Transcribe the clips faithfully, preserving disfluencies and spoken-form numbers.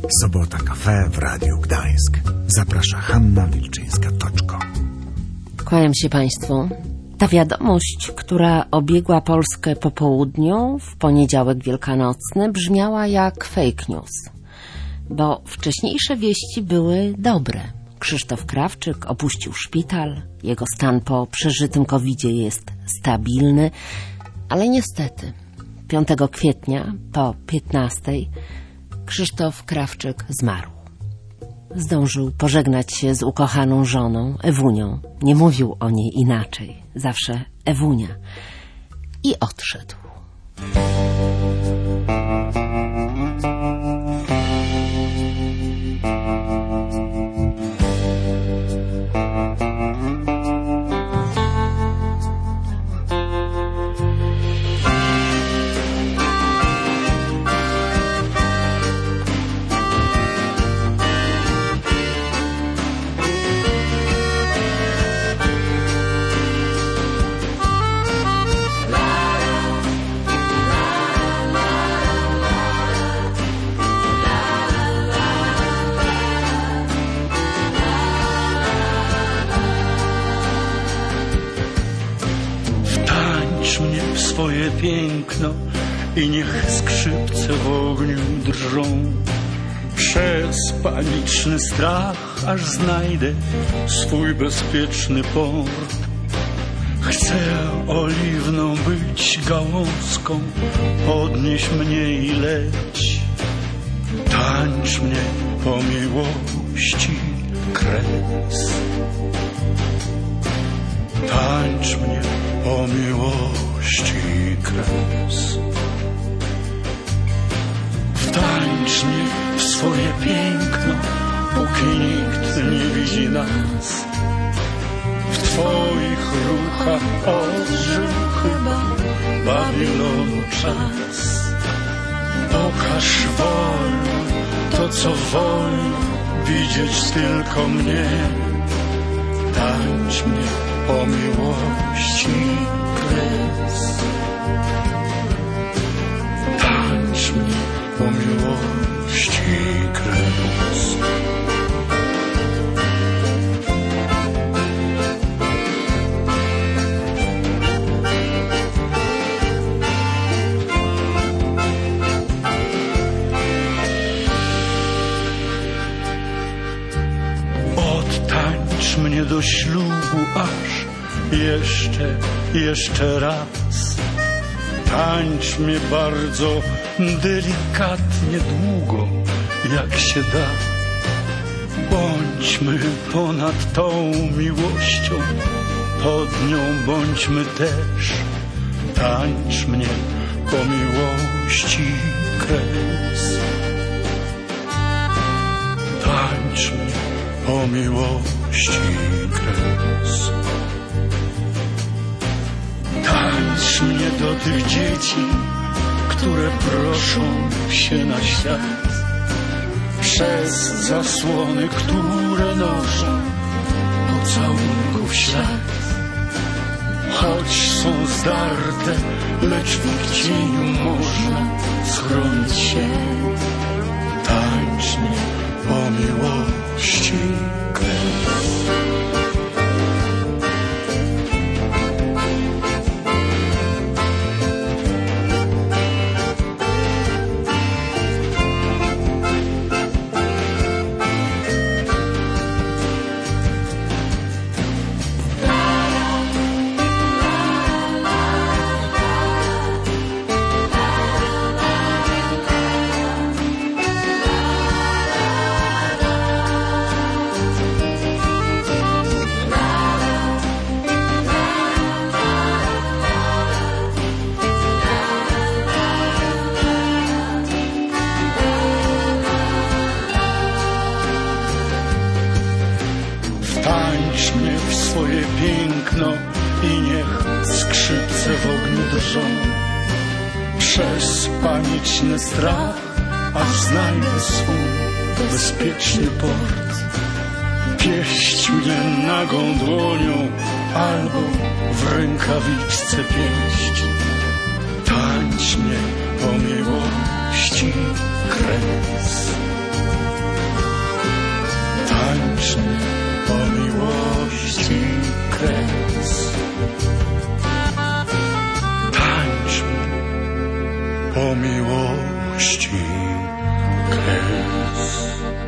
Sobota Cafe w Radiu Gdańsk. Zaprasza Hanna Wilczyńska-Toczko. Kłaniam się Państwu. Ta wiadomość, która obiegła Polskę po południu w poniedziałek wielkanocny, brzmiała jak fake news, bo wcześniejsze wieści były dobre. Krzysztof Krawczyk opuścił szpital, jego stan po przeżytym kowidzie jest stabilny, ale niestety piątego kwietnia po piętnastej Krzysztof Krawczyk zmarł. Zdążył pożegnać się z ukochaną żoną, Ewunią. Nie mówił o niej inaczej, zawsze Ewunia. I odszedł. Mnie w swoje piękno i niech skrzypce w ogniu drżą. Przez paniczny strach aż znajdę swój bezpieczny port. Chcę oliwną być gałązką, podnieś mnie i leć. Tańcz mnie po miłości kres. Tańcz mnie o miłości kres. Wtańcz mnie w swoje piękno, póki nikt nie widzi nas. W twoich ruchach odżył chyba Babilonu czas. Pokaż wolno to, co wolno widzieć tylko mnie. Tańcz mnie o miłości kres. Tańcz mnie o miłości kres. Odtańcz mnie do ślubu aż Jeszcze, jeszcze raz. Tańcz mnie bardzo delikatnie, długo, jak się da. Bądźmy ponad tą miłością, pod nią bądźmy też. Tańcz mnie po miłości kres. Tańcz mnie po miłości kres. Tańcz mnie do tych dzieci, które proszą się na świat. Przez zasłony, które noszą pocałunków ślad. Choć są zdarte, lecz w ich cieniu można schronić się. Tańcz mnie po miłości kres. Tańcz mnie w swoje piękno i niech skrzypce w ogniu drżą. Przez paniczny strach aż znajdę swój bezpieczny port. Pieść mnie nagą dłonią albo w rękawiczce pieść. Tańcz mnie po miłości kres. do miłości kres.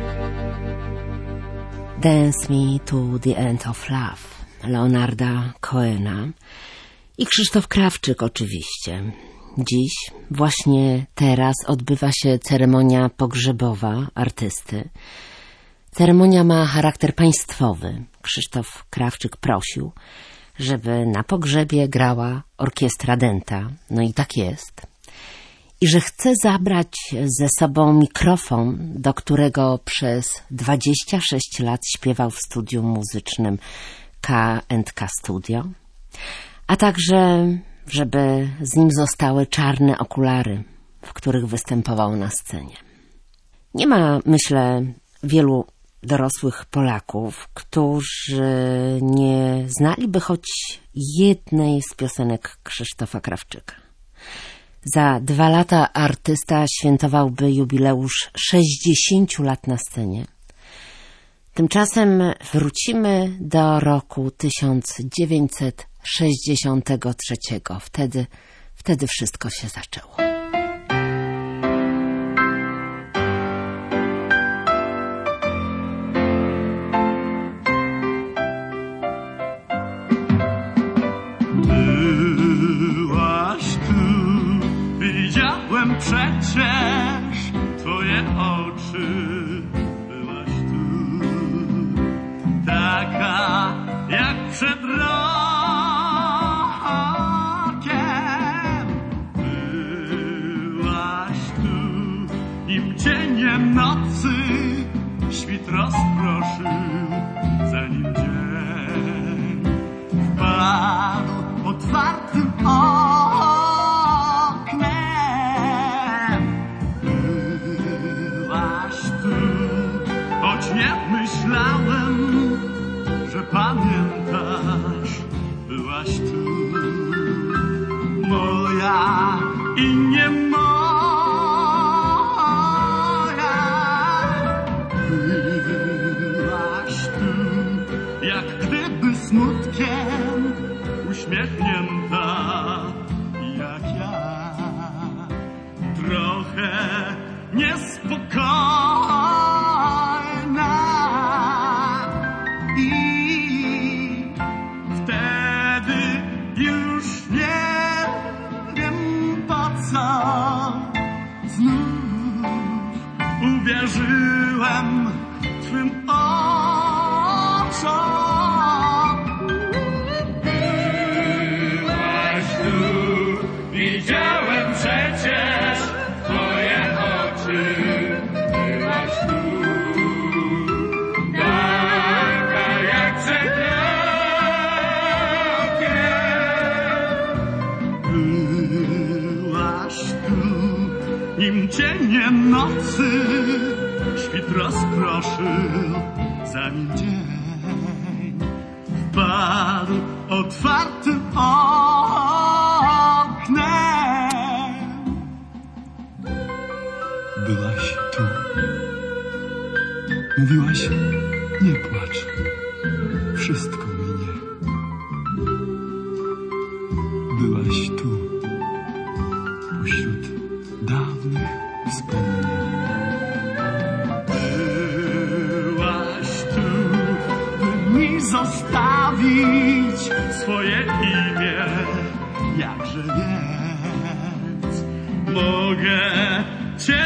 Dance Me to the End of Love Leonarda Cohena i Krzysztof Krawczyk oczywiście. Dziś, właśnie teraz, odbywa się ceremonia pogrzebowa artysty. Ceremonia ma charakter państwowy. Krzysztof Krawczyk prosił, żeby na pogrzebie grała orkiestra Denta. No i tak jest. I że chce zabrać ze sobą mikrofon, do którego przez dwadzieścia sześć lat śpiewał w studiu muzycznym K and K Studio, a także żeby z nim zostały czarne okulary, w których występował na scenie. Nie ma, myślę, wielu dorosłych Polaków, którzy nie znaliby choć jednej z piosenek Krzysztofa Krawczyka. Za dwa lata artysta świętowałby jubileusz sześćdziesięciu lat na scenie. Tymczasem wrócimy do roku tysiąc dziewięćset sześćdziesiątego trzeciego. Wtedy, wtedy wszystko się zaczęło. Byłaś tu, widziałem przecież twoje oczy. Byłaś tu, taka jak przed rokiem. Byłaś tu, nim cieniem nocy świt rozproszył, zanim dzień wpadł otwartym oknem. Byłaś tu, choć nie myślałem, że pamiętasz. Byłaś tu, moja i nie moja. Byłaś tu, jak gdyby smutkiem uśmiechnięta, jak ja, trochę niespokojna. I wtedy już nie wiem po co znów uwierzyłem twym oczom. Widziałem przecież twoje oczy. Byłaś tu, taka jak przed rokiem. Byłaś tu, nim cieniem nocy świt rozproszył, zanim dzień wpadł otwartym oknem. Byłaś tu, mówiłaś, nie płacz, wszystko minie. Byłaś tu, pośród dawnych wspomnień. Byłaś tu, by mi zostawić swoje imię, jakże więc mogę cię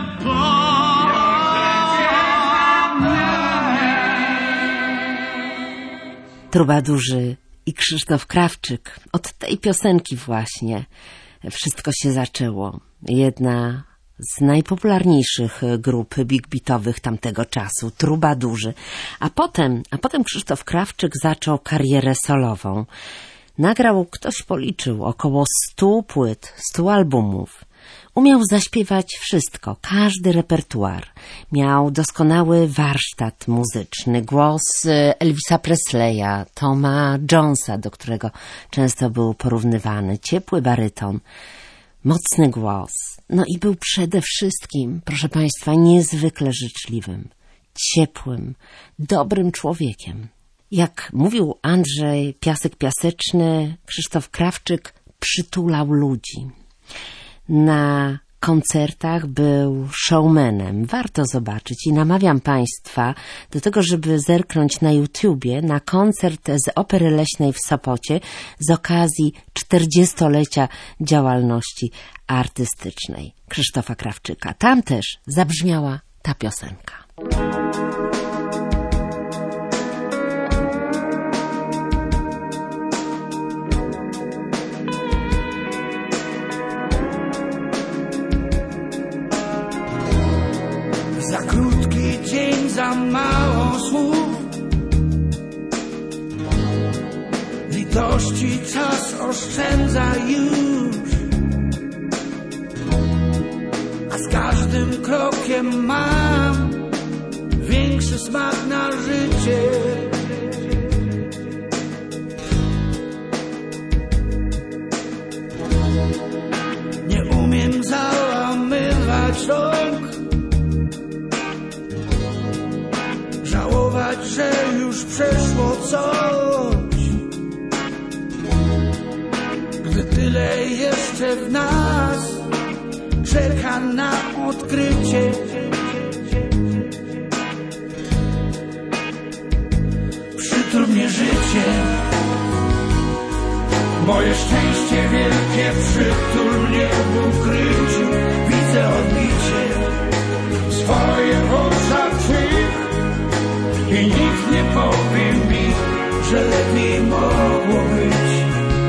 zapomnieć. Trubadurzy i Krzysztof Krawczyk. Od tej piosenki właśnie wszystko się zaczęło. Jedna z najpopularniejszych grup big beatowych tamtego czasu, Trubadurzy. A potem, a potem Krzysztof Krawczyk zaczął karierę solową. Nagrał, ktoś policzył, około stu płyt, stu albumów. Umiał zaśpiewać wszystko, każdy repertuar. Miał doskonały warsztat muzyczny, głos Elvisa Presleya, Toma Jonesa, do którego często był porównywany, ciepły baryton, mocny głos. No i był przede wszystkim, proszę Państwa, niezwykle życzliwym, ciepłym, dobrym człowiekiem. Jak mówił Andrzej Piasek-Piaseczny, Krzysztof Krawczyk przytulał ludzi. Na koncertach był showmanem. Warto zobaczyć i namawiam Państwa do tego, żeby zerknąć na YouTubie na koncert z Opery Leśnej w Sopocie z okazji czterdziestolecia działalności artystycznej Krzysztofa Krawczyka. Tam też zabrzmiała ta piosenka. Za krótki dzień, za mało słów, litości czas oszczędza już, a z każdym krokiem mam większy smak na życie. Nie umiem załamywać rąk, żałować, że już przeszło coś, gdy tyle jeszcze w nas czeka na odkrycie. Przytul mnie życie, moje szczęście wielkie, przytul mnie w ukryciu. Widzę odbicie swoje w oczach twych i nikt nie powie mi, że lepiej mogło być.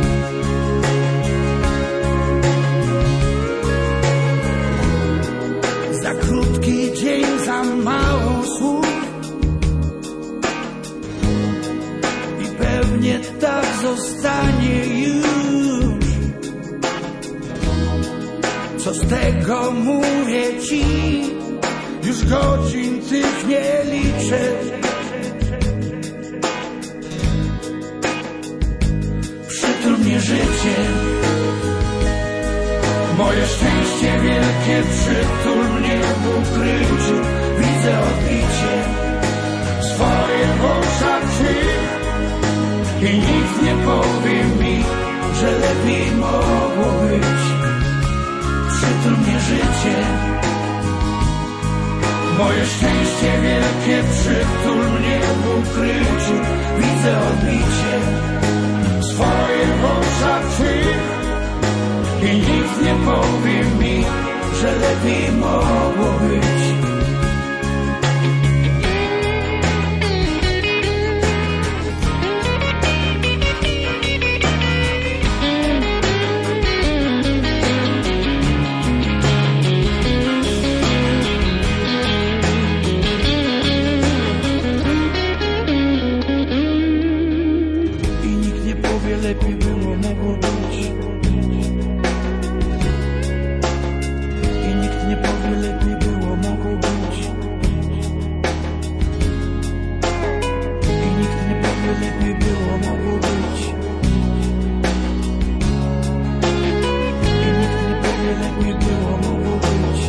Za krótki dzień, za mało słów i pewnie tak zostanie już. Co z tego, mówię ci, już godzin tych nie liczę. Przytul mnie życie, moje szczęście wielkie, przytul mnie w ukryciu. Widzę odbicie swoje w oczach twych i nikt nie powie mi, że lepiej mogło być. Przytul mnie życie, moje szczęście wielkie, przytul mnie w ukryciu. Widzę odbicie swoje w oczach twych i nikt nie powie mi, że lepiej mogło być. Lepiej było, mogło być. I nikt nie powie, lepiej było, mogło być. I nikt nie powie, lepiej było, mogło być. I nikt nie powie, lepiej było, mogło być.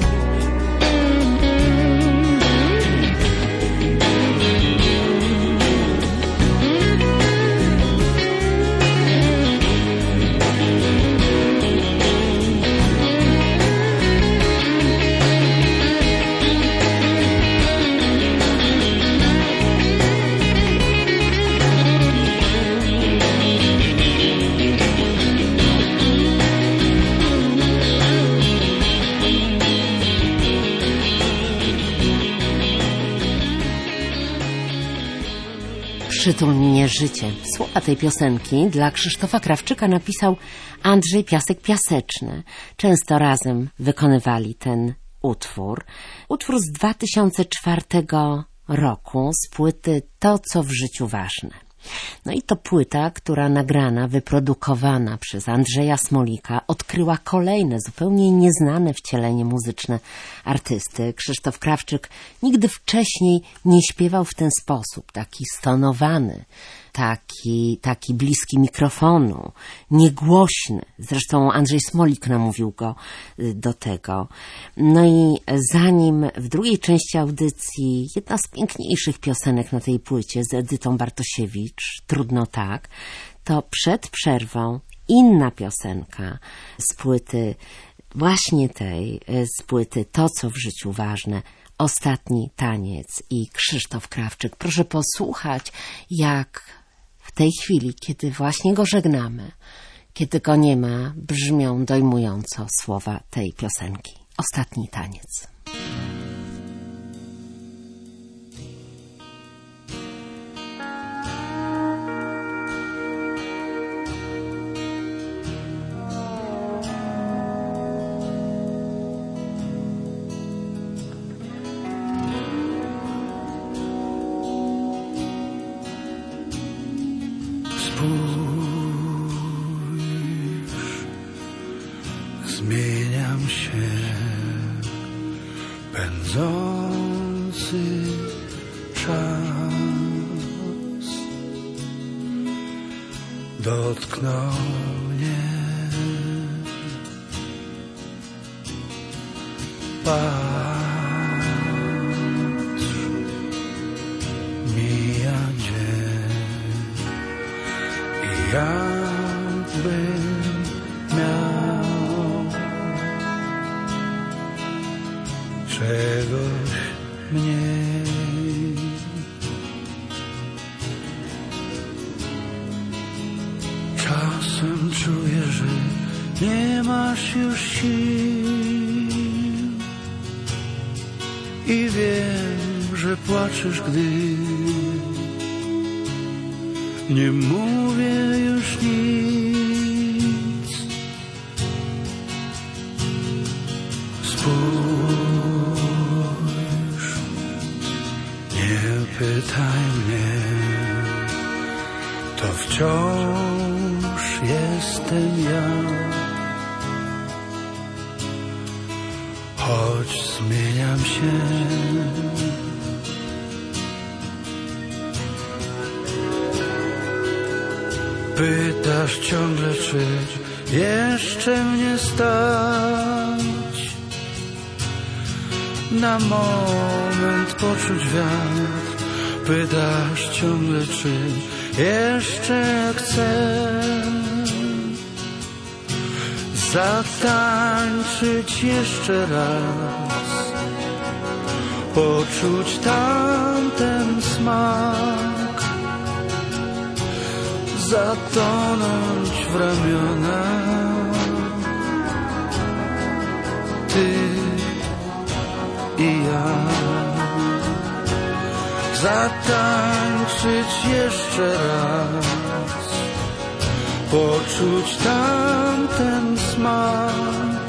Przytul mnie życie. Słowa tej piosenki dla Krzysztofa Krawczyka napisał Andrzej Piasek-Piaseczny. Często razem wykonywali ten utwór. Utwór z dwa tysiące czwartego roku z płyty To, co w życiu ważne. No i to płyta, która nagrana, wyprodukowana przez Andrzeja Smolika, odkryła kolejne, zupełnie nieznane wcielenie muzyczne artysty. Krzysztof Krawczyk nigdy wcześniej nie śpiewał w ten sposób, taki stonowany, taki, taki bliski mikrofonu, niegłośny. Zresztą Andrzej Smolik namówił go do tego. No i zanim w drugiej części audycji jedna z piękniejszych piosenek na tej płycie z Edytą Bartosiewicz, Trudno tak, to przed przerwą inna piosenka z płyty właśnie tej z płyty To, co w życiu ważne, Ostatni taniec i Krzysztof Krawczyk. Proszę posłuchać, jak w tej chwili, kiedy właśnie go żegnamy, kiedy go nie ma, brzmią dojmująco słowa tej piosenki. Ostatni taniec. Zmieniam się, pędzący czas dotknął mnie. Patrz, mija dzień i jakbym miał czegoś mniej. Czasem czuję, że nie masz już sił i wiem, że płaczesz, gdy nie mówię już nic. Spójrz, nie pytaj mnie, to wciąż jestem ja. Choć zmieniam się, pytasz ciągle, czy jeszcze mnie stać na moment poczuć wiatr. Pytasz ciągle, czy jeszcze chcę zatańczyć jeszcze raz, poczuć tamten smak, zatonąć w ramiona. Ty i ja, zatańczyć jeszcze raz, poczuć tamten smak,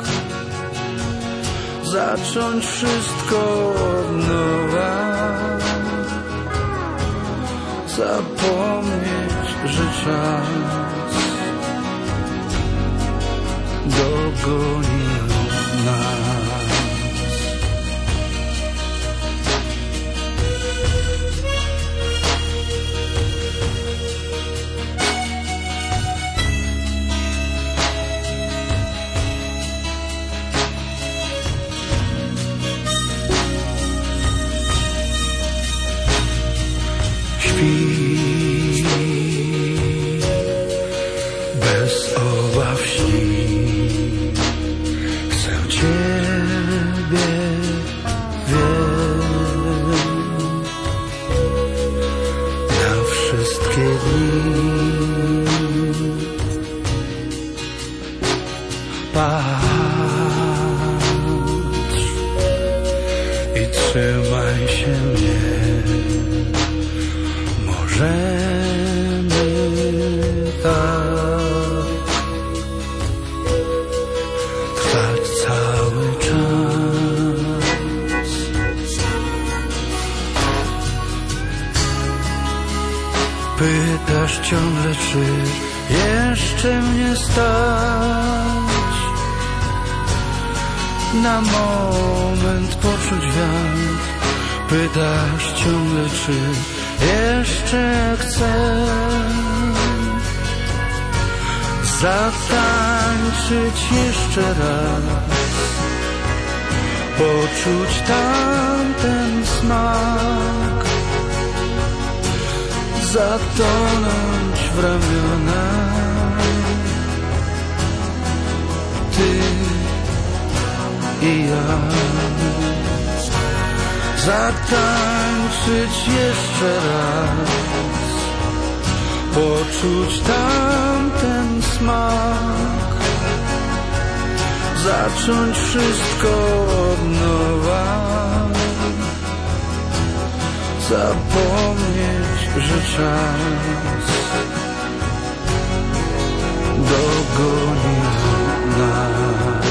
zacząć wszystko od nowa, zapomnieć, że czas dogonił nas. Śpi, bez obaw śni, chcę Ciebie, wiem, na wszystkie dni. Patrz i trzymaj się mnie. Możemy tak trwać cały czas. Pytasz ciągle, czy jeszcze mnie stać na moment poczuć wiatr. Pytasz ciągle, czy jeszcze chcę zatańczyć jeszcze raz, poczuć tamten smak, zatonąć w ramiona. Ty i ja. Zatańczyć jeszcze raz, poczuć tamten smak, zacząć wszystko od nowa, zapomnieć, że czas dogoni nas.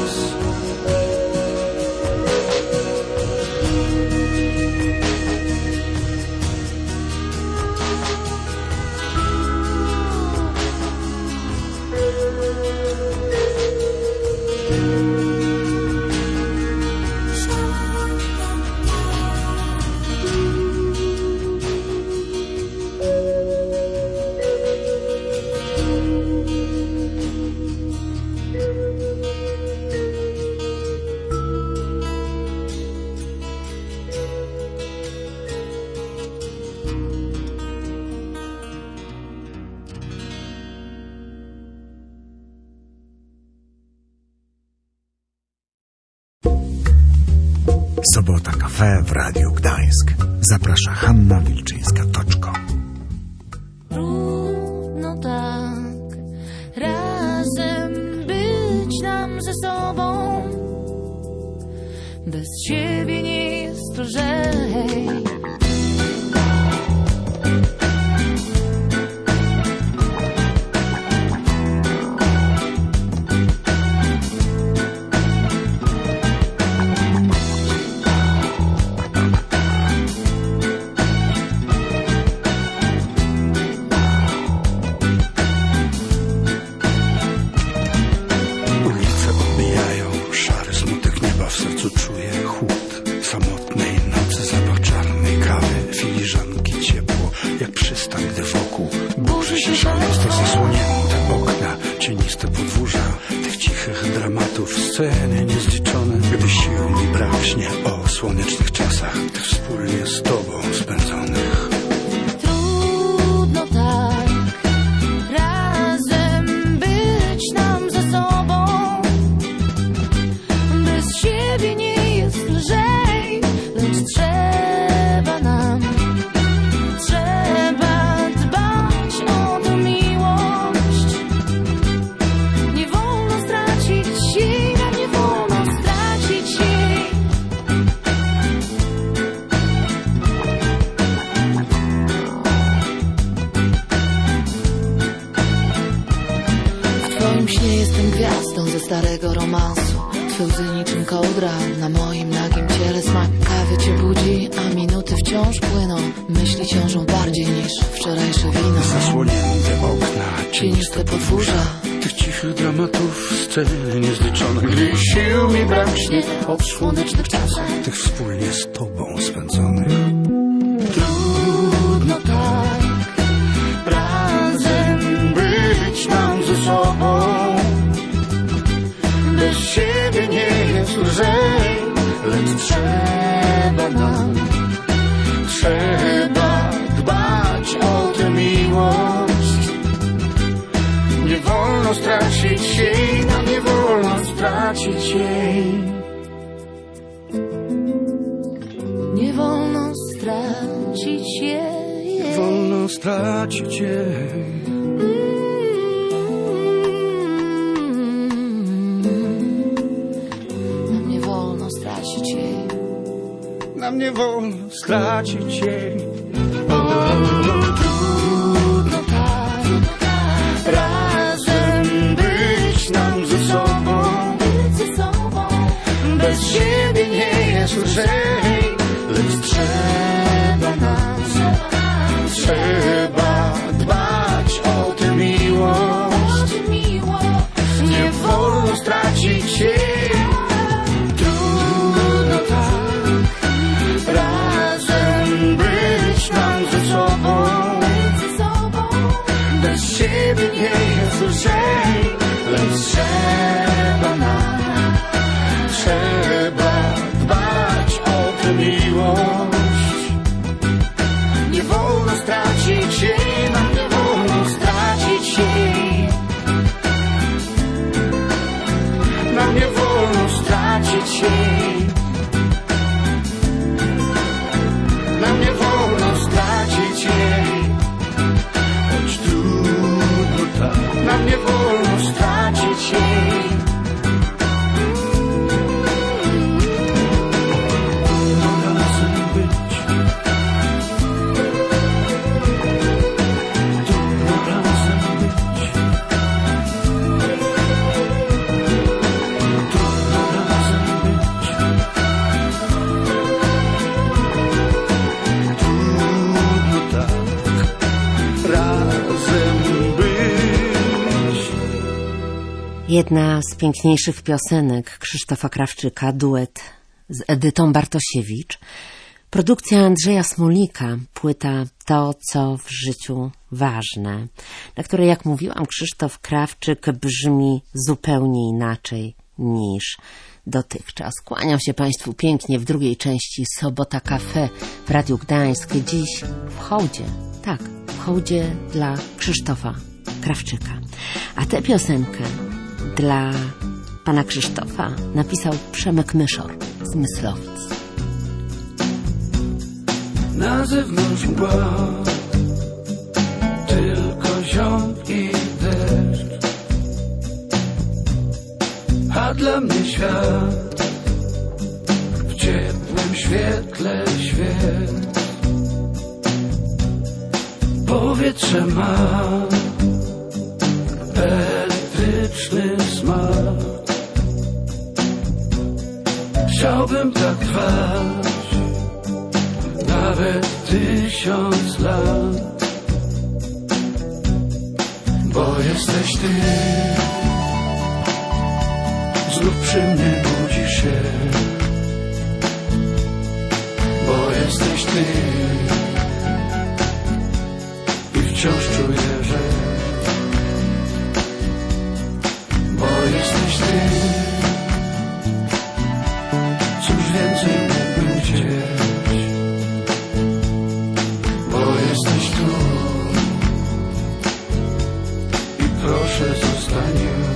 Sobota Cafe w Radiu Gdańsk. Zaprasza Hanna Wilczyńska-Toczko. Trudno tak razem być nam ze sobą. Bez ciebie nie jest lżej. Sceny niezliczone, gdy sił mi braknie o słonecznych czasach, tych wspólnie z tobą spędzonych. Trudno tak razem być nam ze sobą. Bez siebie nie jest lżej, lecz trzeba nam, trzeba dbać o tę miłość. Nie wolno stracić jej. Gwiazdą ze starego romansu, twe łzy niczym kołdra na moim nagim ciele. Smak kawy cię budzi, a minuty wciąż płyną. Myśli ciążą bardziej niż wczorajsze wino. Zasłonięte okna, cieniste podwórza, tych cichych dramatów, sceny niezliczone, gdy sił mi braknie od słonecznych czasach, tych wspólnie z tobą spędzonych. Trudno tak razem być nam ze sobą. Bez siebie nie jest lżej, lecz trzeba nam, trzeba dbać o tę miłość. Nie wolno stracić jej, nam nie wolno stracić jej. Nie wolno stracić jej. Nie wolno stracić jej. Nam nie wolno stracić jej. O, trudno tak razem być nam ze sobą. Bez siebie nie jest lżej, lecz trzeba nam, trzeba dbać o tę miłość. Nie wolno stracić jej. Bez siebie nie jest lżej, lecz trzeba nam, trzeba dbać o Jedna z piękniejszych piosenek Krzysztofa Krawczyka, duet z Edytą Bartosiewicz, produkcja Andrzeja Smolika, płyta To, co w życiu ważne, na której, jak mówiłam, Krzysztof Krawczyk brzmi zupełnie inaczej niż dotychczas. Kłaniam się Państwu pięknie w drugiej części Sobota Cafe w Radiu Gdańsk. Dziś w hołdzie, tak, w hołdzie dla Krzysztofa Krawczyka. A tę piosenkę dla pana Krzysztofa napisał Przemek Myszor z Myslowic. Na zewnątrz mgła, tylko ziąb i deszcz, a dla mnie świat w ciepłym świetle świec. Powietrze ma elektryczny smak. Chciałbym tak trwać nawet tysiąc lat, bo jesteś ty. Znów przy mnie budzisz się, bo jesteś ty. I wciąż czuję, że bo jesteś ty. Cóż więcej mógłbym chcieć, bo jesteś tu. I proszę, zostań już.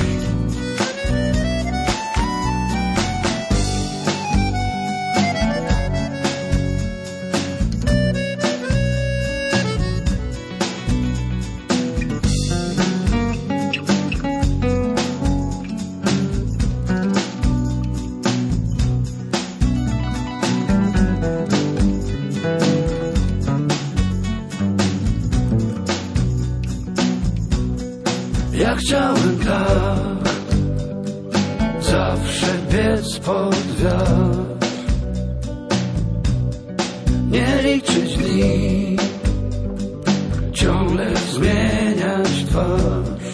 Ja chciałem tak zawsze biec pod wiatr, nie liczyć dni, ciągle zmieniać twarz,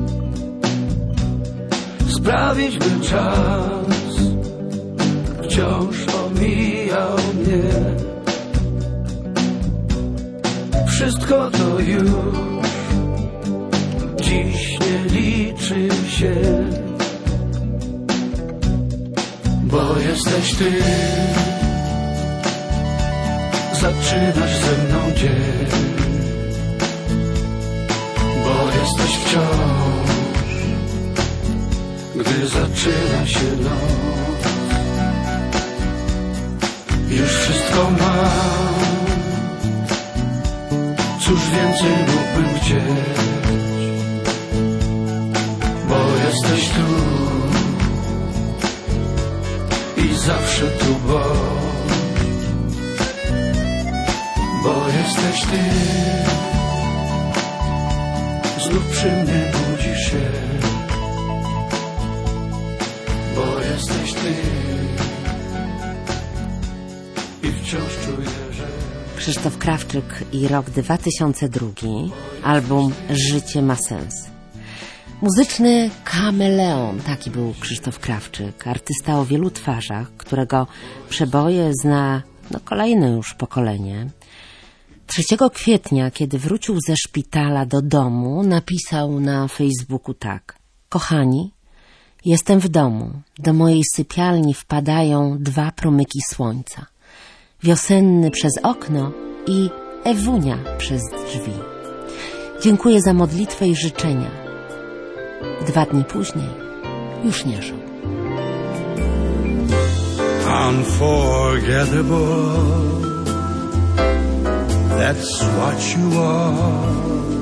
sprawić, by czas wciąż omijał mnie. Wszystko to już dziś nie liczy się, bo jesteś ty. Zaczynasz ze mną dzień, bo jesteś wciąż, gdy zaczyna się noc. Już wszystko mam, cóż więcej mógłbym chcieć, bo jesteś tu i zawsze tu, bo bo jesteś ty. Znów przy mnie budzisz się, bo jesteś ty. I wciąż czuję, że Krzysztof Krawczyk i rok dwa tysiące drugi, album Życie ma sens. Muzyczny kameleon, taki był Krzysztof Krawczyk, artysta o wielu twarzach, którego przeboje zna no, kolejne już pokolenie. trzeciego kwietnia, kiedy wrócił ze szpitala do domu, napisał na Facebooku tak: kochani, jestem w domu, do mojej sypialni wpadają dwa promyki słońca, wiosenny przez okno i Ewunia przez drzwi. Dziękuję za modlitwę i życzenia. Dwa dni później już nie żył. unforgettable, that's what you are.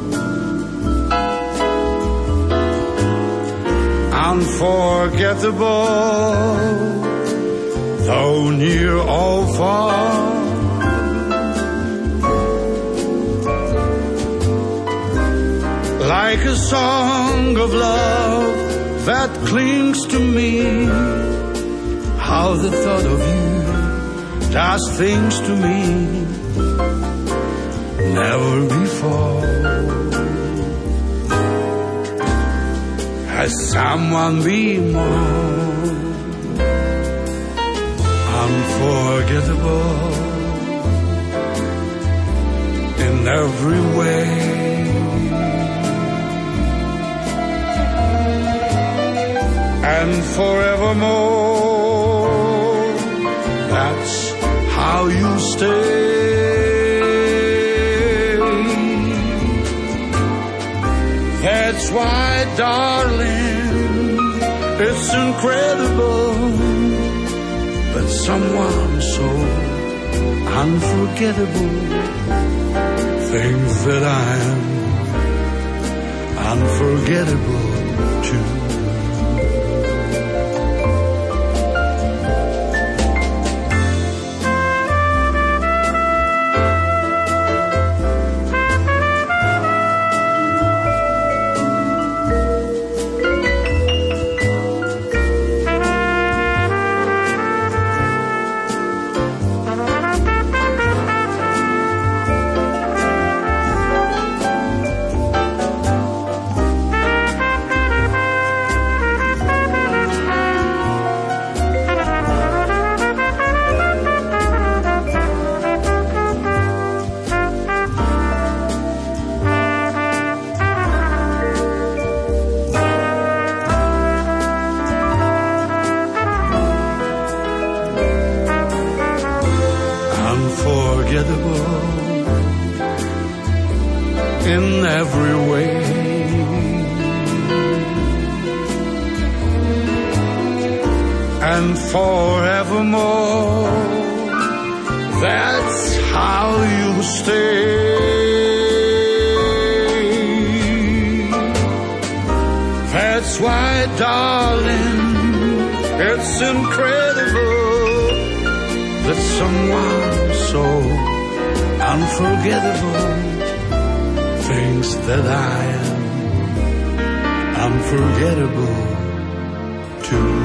Unforgettable, though near or far. Like a song of love that clings to me, how the thought of you does things to me never before. as someone be more unforgettable in every way. And forevermore, that's how you stay. That's why, darling, it's incredible that someone so unforgettable thinks that I am unforgettable too. In every way, and forevermore, that's how you stay. That's why, darling, it's incredible that someone so unforgettable thinks that I am unforgettable too.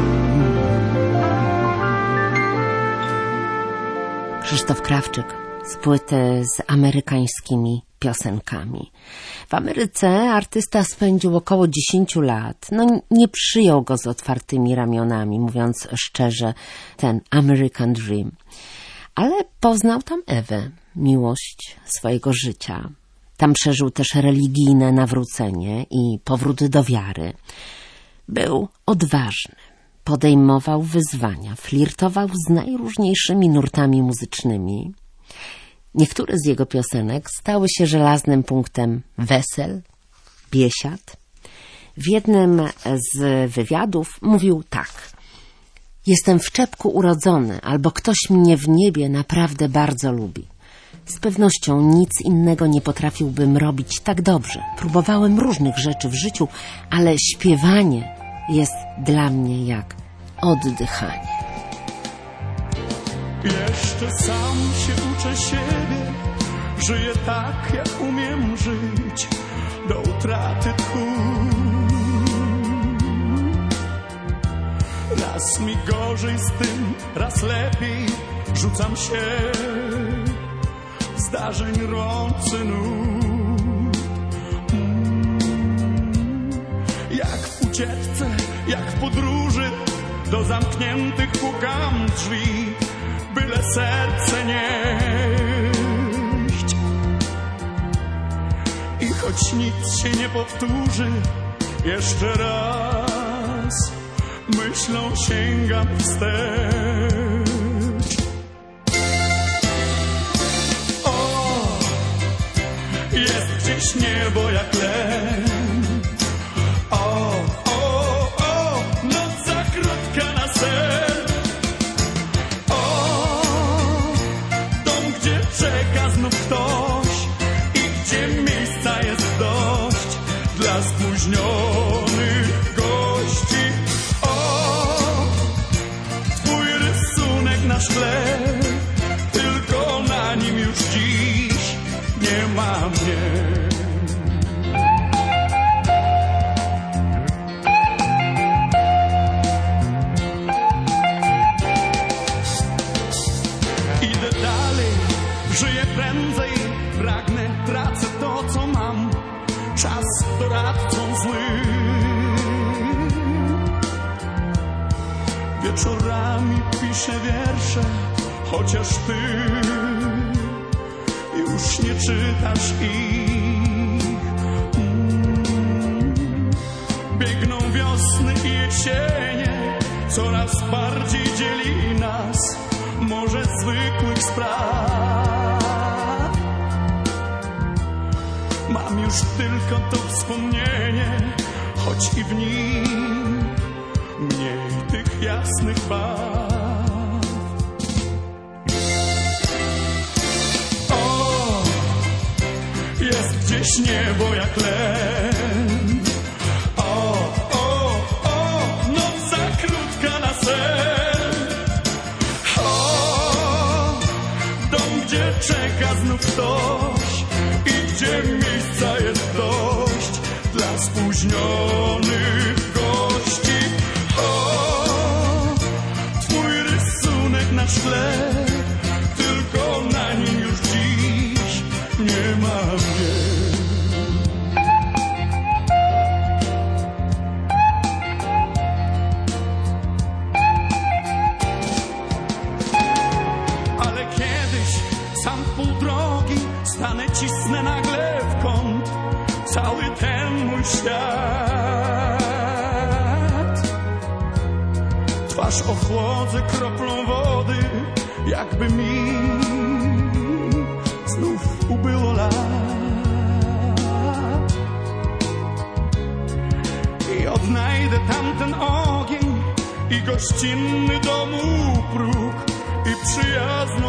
Krzysztof Krawczyk z płyty z amerykańskimi piosenkami. W Ameryce artysta spędził około dziesięciu lat. No, nie przyjął go z otwartymi ramionami, mówiąc szczerze, ten American Dream. Ale poznał tam Ewę, miłość swojego życia. Tam przeżył też religijne nawrócenie i powrót do wiary. Był odważny, podejmował wyzwania, flirtował z najróżniejszymi nurtami muzycznymi. Niektóre z jego piosenek stały się żelaznym punktem wesel, biesiad. W jednym z wywiadów mówił tak: jestem w czepku urodzony, albo ktoś mnie w niebie naprawdę bardzo lubi. Z pewnością nic innego nie potrafiłbym robić tak dobrze. Próbowałem różnych rzeczy w życiu, ale śpiewanie jest dla mnie jak oddychanie. Jeszcze sam się uczę siebie, żyję tak, jak umiem żyć, do utraty tchu. Raz mi gorzej z tym, raz lepiej, rzucam się zdarzeń rący nut. Mm. Jak w ucieczce, jak w podróży, do zamkniętych pukam drzwi, byle serce nieść. I choć nic się nie powtórzy, jeszcze raz myślą sięgam wstecz. Jest gdzieś niebo jak len. O, o, o, noc za krótka na sen. O, dom, gdzie czeka znów ktoś i gdzie miejsca jest dość dla spóźnionych gości. O, twój rysunek na szkle, tylko na nim już dziś nie ma mnie. Idę dalej, żyję prędzej, pragnę, tracę to, co mam. Czas doradcą złym. Wieczorami piszę wiersze, chociaż ty już nie czytasz ich. Mm. Biegną wiosny i jesienie, coraz bardziej dzieli nas morze zwykłych spraw. Mam już tylko to wspomnienie, choć i w nim mniej tych jasnych barw. O, jest gdzieś niebo jak len. O, o, o, noc za krótka na sen. O, dom, gdzie czeka znów ktoś i gdzie miejsca jest dość dla spóźnionych gości. Na szkle, tylko na nim już dziś nie ma mnie. Ale kiedyś sam pół drogi stanę, cisnę nagle w kąt cały ten mój świat. Twarz ochłodzę kroplą wody, jakby mi znów ubyło lat. I odnajdę tamten ogień i gościnny domu próg i przyjazną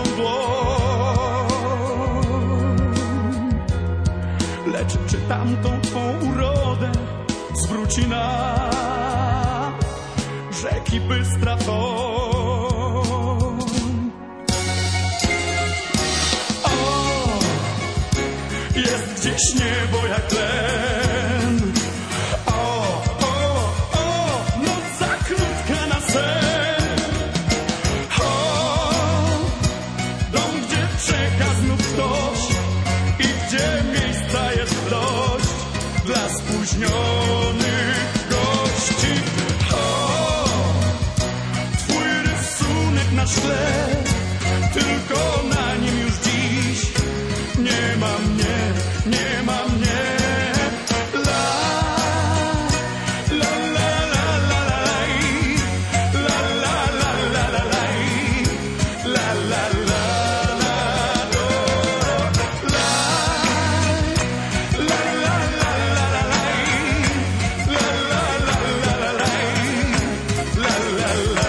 dłoń. Lecz czy tamtą twą urodę zwróci nam rzeki bystra toń? O, jest gdzieś niebo jak len. O, o, o, noc za krótka na sen. O, dom, gdzie czeka znów ktoś i gdzie miejsca jest dość dla spóźnionych gości. Na szkle, tylko na nim już dziś nie ma mnie, nie ma mnie. La, la, la, la, la, la, la, la, la, la, la, la, la, la, do, la, la, la, la, la, la, la, la, la, la, la, la.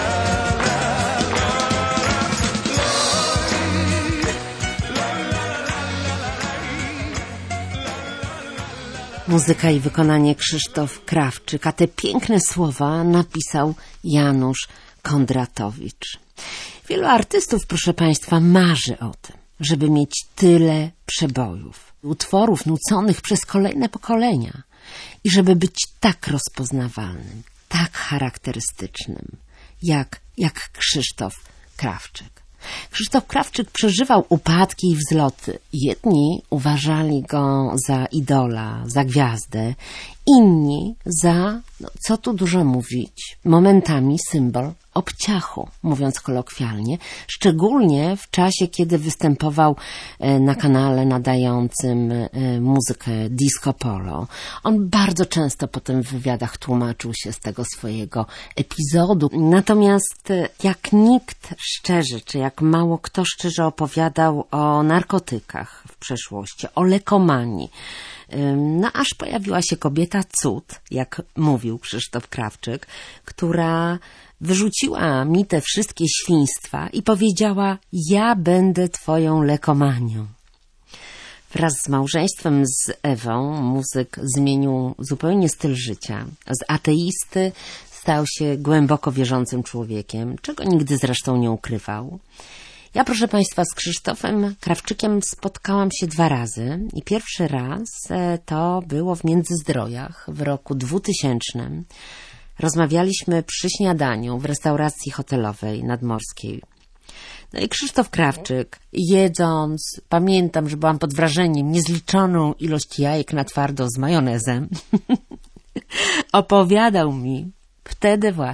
Muzyka i wykonanie Krzysztof Krawczyk, a te piękne słowa napisał Janusz Kondratowicz. Wielu artystów, proszę Państwa, marzy o tym, żeby mieć tyle przebojów, utworów nuconych przez kolejne pokolenia i żeby być tak rozpoznawalnym, tak charakterystycznym, jak, jak Krzysztof Krawczyk. Krzysztof Krawczyk przeżywał upadki i wzloty. Jedni uważali go za idola, za gwiazdę, inni za, no, co tu dużo mówić, momentami symbol obciachu, mówiąc kolokwialnie, szczególnie w czasie, kiedy występował na kanale nadającym muzykę Disco Polo. On bardzo często potem w wywiadach tłumaczył się z tego swojego epizodu. Natomiast jak nikt szczerze, czy jak mało kto szczerze opowiadał o narkotykach w przeszłości, o lekomanii, no aż pojawiła się kobieta cud, jak mówił Krzysztof Krawczyk, która wyrzuciła mi te wszystkie świństwa i powiedziała: ja będę twoją lekomanią. Wraz z małżeństwem z Ewą muzyk zmienił zupełnie styl życia. Z ateisty stał się głęboko wierzącym człowiekiem, czego nigdy zresztą nie ukrywał. Ja, proszę Państwa, z Krzysztofem Krawczykiem spotkałam się dwa razy i pierwszy raz to było w Międzyzdrojach w roku dwutysięcznym. Rozmawialiśmy przy śniadaniu w restauracji hotelowej nadmorskiej. No i Krzysztof Krawczyk, jedząc, pamiętam, że byłam pod wrażeniem niezliczoną ilość jajek na twardo z majonezem, opowiadał mi wtedy właśnie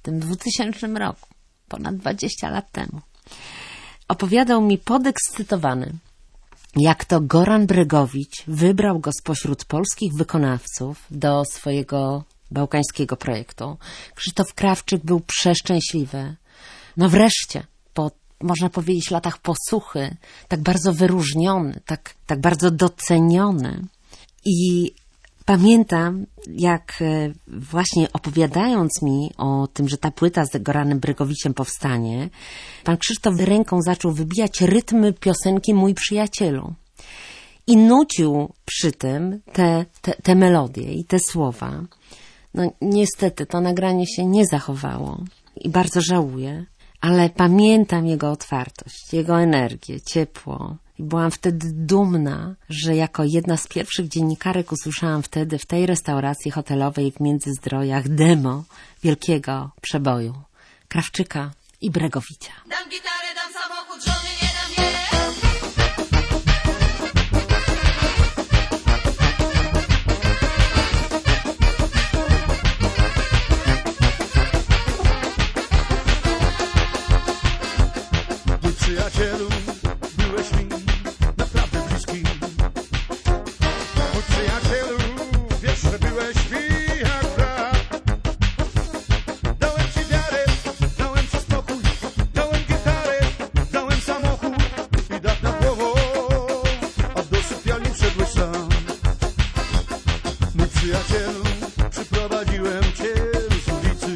w tym dwutysięcznym roku, ponad dwadzieścia lat temu. Opowiadał mi podekscytowany, jak to Goran Bregowicz wybrał go spośród polskich wykonawców do swojego bałkańskiego projektu. Krzysztof Krawczyk był przeszczęśliwy. No wreszcie, po, można powiedzieć, latach posłuchy, tak bardzo wyróżniony, tak, tak bardzo doceniony. I pamiętam, jak właśnie opowiadając mi o tym, że ta płyta z Goranem Bregowiczem powstanie, pan Krzysztof ręką zaczął wybijać rytmy piosenki Mój przyjacielu. I nucił przy tym te, te, te melodie i te słowa. No niestety to nagranie się nie zachowało i bardzo żałuję, ale pamiętam jego otwartość, jego energię, ciepło. I byłam wtedy dumna, że jako jedna z pierwszych dziennikarek usłyszałam wtedy w tej restauracji hotelowej w Międzyzdrojach demo wielkiego przeboju Krawczyka i Bregowicza. Dam gitarę, dam samochód, żony nie dam jej. Mój przyjacielu, byłeś mi naprawdę bliski. Mój przyjacielu, wiesz, że byłeś mi jak brat. Dałem ci wiarę, dałem ci spokój, dałem gitarę, dałem samochód i dach nad głową, a do sypialni wszedłeś sam. Mój przyjacielu, przyprowadziłem cię z ulicy.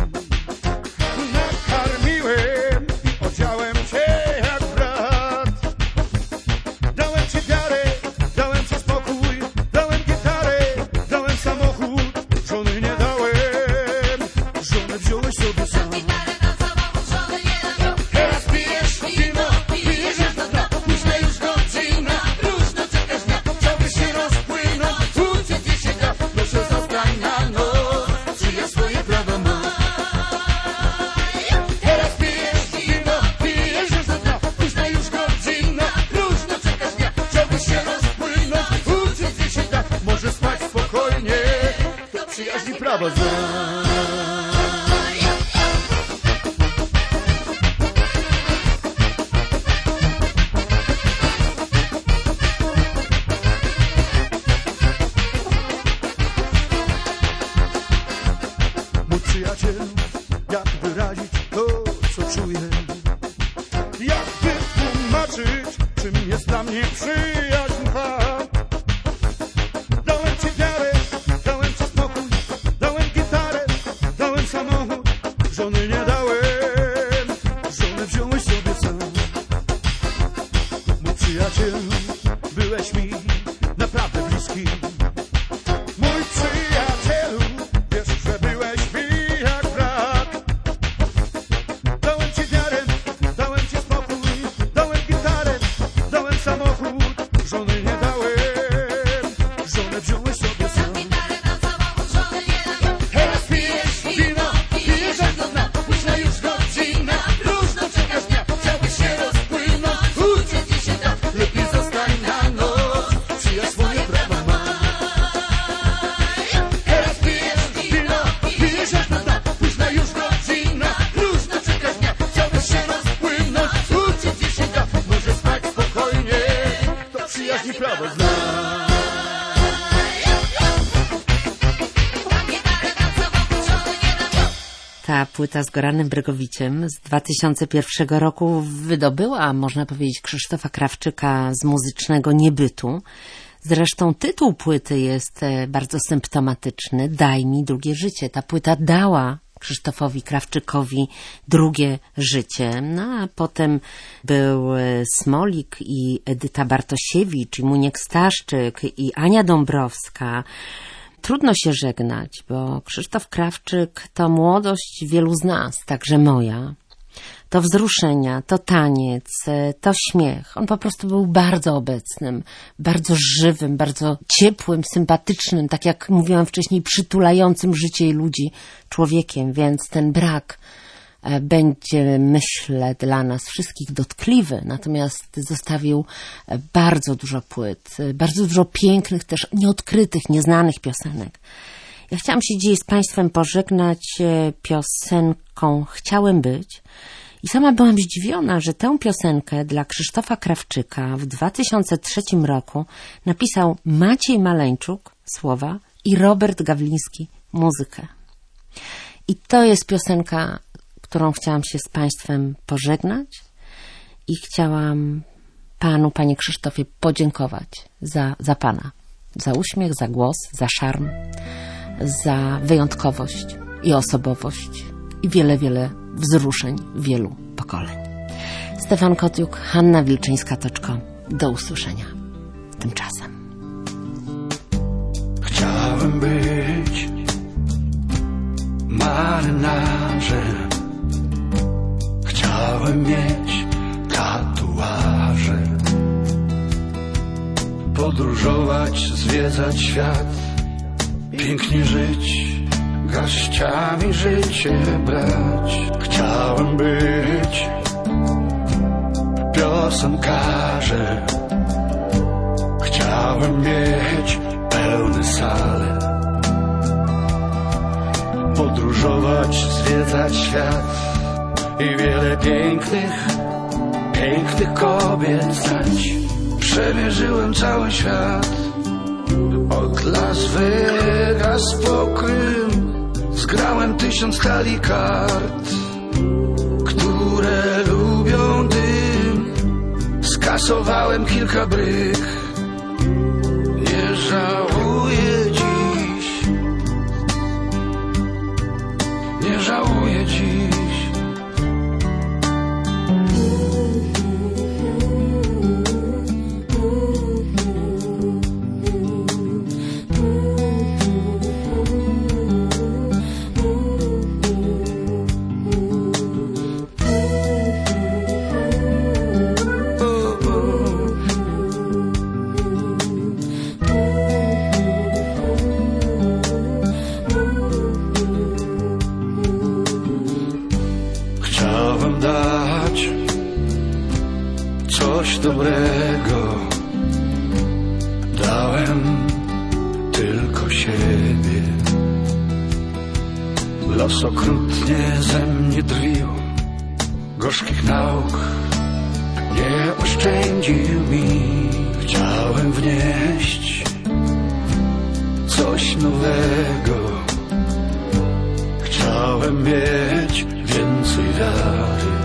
Nakarmiłem i odziałem cię jak brat. Dałem ci wiarę, dałem ci spokój, dałem gitarę, dałem samochód, żony nie dałem, żonę wziąłeś sobie sam. Teraz pijesz wino, pijesz aż na dno, późna już godzina, próżno czekasz dnia, chciałbyś się rozpłynąć, uciec gdzie się da, proszę zostań na noc, czy ja swoje prawa mam. Teraz pijesz wino, pijesz aż na dno, późna już godzina, próżno czekasz dnia, chciałbyś się rozpłynąć, uciec gdzie się da, może spać spokojnie, kto przyjaźni prawa zna. Mój przyjacielu, jak wyrazić to, co czuję? Jak wytłumaczyć, czym jest dla mnie przyjaźń twa? Dałem ci wiarę, dałem ci spokój, dałem gitarę, dałem samochód, żony nie dałem, żonę wziąłeś sobie sam. Mój przyjacielu, byłeś mi naprawdę bliski. Mój przyjacielu, wiesz, że byłeś mi jak brat. Dałem ci wiarę, dałem ci spokój, dałem gitarę, dałem samochód, żony nie dałem, żonę wziąłeś sobie sam. Teraz pijesz wino, pijesz aż do dna, późna już godzina, próżno czekasz dnia, chciałbyś się rozpłynąć, uciec gdzie się da, lepiej zostań na noc, przyjaźń swoje prawa ma. Teraz pijesz wino, pijesz aż do dna, późna już godzina, próżno czekasz dnia, chciałbyś się rozpłynąć, uciec gdzie się da, może spać spokojnie, kto przyjaźni prawo zna. Ta płyta z Goranem Bregowiczem z dwa tysiące pierwszego roku wydobyła, można powiedzieć, Krzysztofa Krawczyka z muzycznego niebytu. Zresztą tytuł płyty jest e, bardzo symptomatyczny. Daj mi drugie życie. Ta płyta dała Krzysztofowi Krawczykowi drugie życie. No a potem był e, Smolik i Edyta Bartosiewicz, i Muniek Staszczyk, i Ania Dąbrowska. Trudno się żegnać, bo Krzysztof Krawczyk to młodość wielu z nas, także moja. To wzruszenia, to taniec, to śmiech. On po prostu był bardzo obecnym, bardzo żywym, bardzo ciepłym, sympatycznym, tak jak mówiłam wcześniej, przytulającym życie i ludzi człowiekiem, więc ten brak będzie, myślę, dla nas wszystkich dotkliwy. Natomiast zostawił bardzo dużo płyt, bardzo dużo pięknych, też nieodkrytych, nieznanych piosenek. Ja chciałam się dziś z Państwem pożegnać piosenką Chciałem być i sama byłam zdziwiona, że tę piosenkę dla Krzysztofa Krawczyka w dwa tysiące trzecim roku napisał Maciej Maleńczuk, słowa, i Robert Gawliński, muzykę. I to jest piosenka, którą chciałam się z Państwem pożegnać i chciałam Panu, Panie Krzysztofie, podziękować za, za Pana, za uśmiech, za głos, za szarm, za wyjątkowość i osobowość i wiele, wiele wzruszeń wielu pokoleń. Stefan Kotiuk, Hanna Wilczyńska.com. Do usłyszenia. Tymczasem. Chciałem być marynarzem. Chciałem mieć tatuaże. Podróżować, zwiedzać świat, pięknie żyć, garściami życie brać. Chciałem być piosenkarzem. Chciałem mieć pełne sale. Podróżować, zwiedzać świat i wiele pięknych, pięknych kobiet znać. Przemierzyłem cały świat, od Las Vegas po Krym. Zgrałem tysiąc talii kart, które lubią dym. Skasowałem kilka bryk. Nie żałuję dziś, nie żałuję dziś. Dobrego dałem tylko siebie. Los okrutnie ze mnie drwił, gorzkich nauk nie oszczędził mi. Chciałem wnieść coś nowego. Chciałem mieć więcej wiary.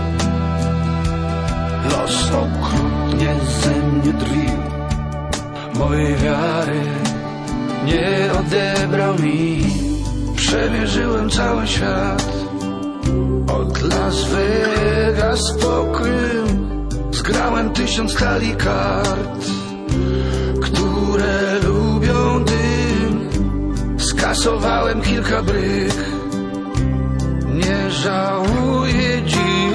Los okrutnie ze mnie drwił, mojej wiary nie odebrał mi. Przemierzyłem cały świat, od Las Vegas po Krym. Zgrałem tysiąc talii kart, które lubią dym. Skasowałem kilka bryk. Nie żałuję dziś,